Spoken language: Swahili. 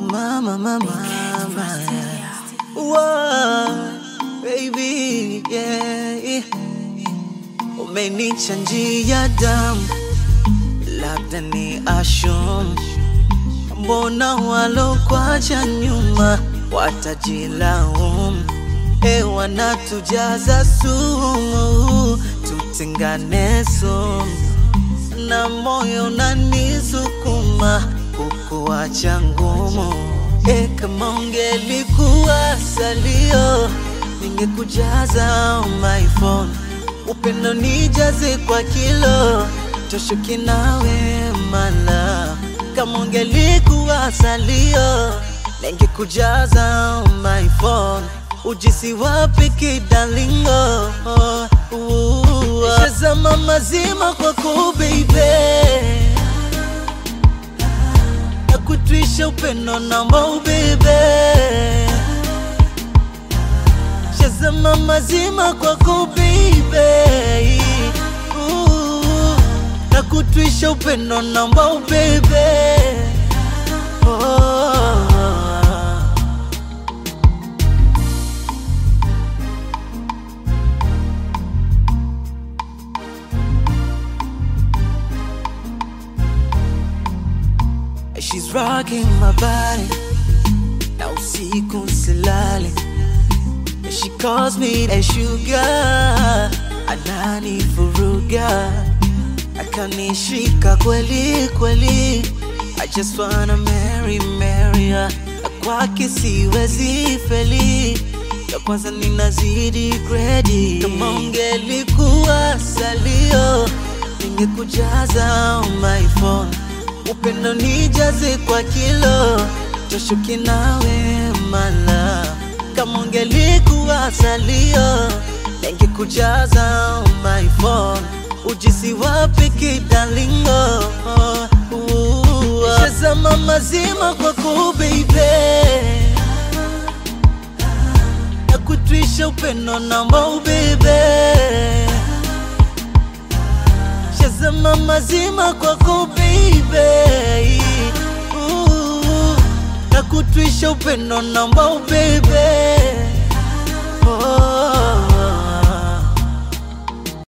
mama, mama. Whoa, baby, yeah. Umenichanjia damu, labda ni ashum. Mbona walokwacha nyuma watajilaumu? Wanatujaza sumu, tutengane sumu, na moyo unanisukuma kukuacha ngumu. Kama ungelikuwa salio, ningekujaza my phone. Upendo nijaze kwa kilo, toshuki nawe mala. Kama ungelikuwa salio, ningekujaza my phone. Ujisi wapi kidalingo, nishazama mazima kwako baby. Nakutwisha upendo namba baby. Nishazama mazima kwako baby. Nakutwisha upendo namba baby. She's rocking my body, na usiku silale. She calls me a sugar, ananivuruga, akanishika kweli kweli. I just wanna marry her, kwake siwezi feli. Ya kwanza ninazidi gredi. Kama ungelikuwa salio, ningekujaza my phone. Upendo nijaze kwa kilo, toshuki nawe mala. Kama ungelikuwa salio, ningekujaza my phone. Ujisi wapi kidalingo, nishazama mazima kwako baby. Nakutwisha upendo namba baby. Nishazama mazima kwako baby. Nakutwisha upendo namba baby.